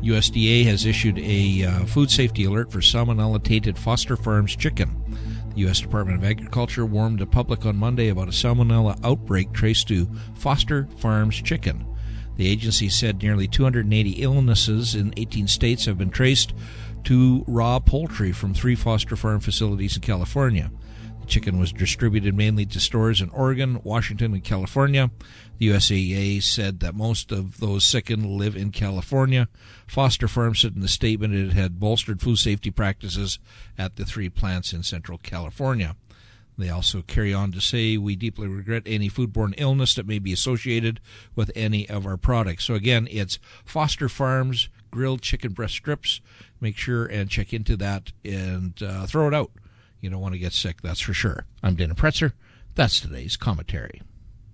USDA has issued a food safety alert for salmonella-tainted Foster Farms chicken. The U.S. Department of Agriculture warned the public on Monday about a salmonella outbreak traced to Foster Farms chicken. The agency said nearly 280 illnesses in 18 states have been traced to raw poultry from 3 Foster Farm facilities in California. The chicken was distributed mainly to stores in Oregon, Washington, and California. The USDA said that most of those sickened live in California. Foster Farm said in the statement it had bolstered food safety practices at the 3 plants in Central California. They also carry on to say, we deeply regret any foodborne illness that may be associated with any of our products. So again, it's Foster Farms grilled chicken breast strips. Make sure and check into that and throw it out. You don't want to get sick, that's for sure. I'm Dana Pretzer. That's today's commentary.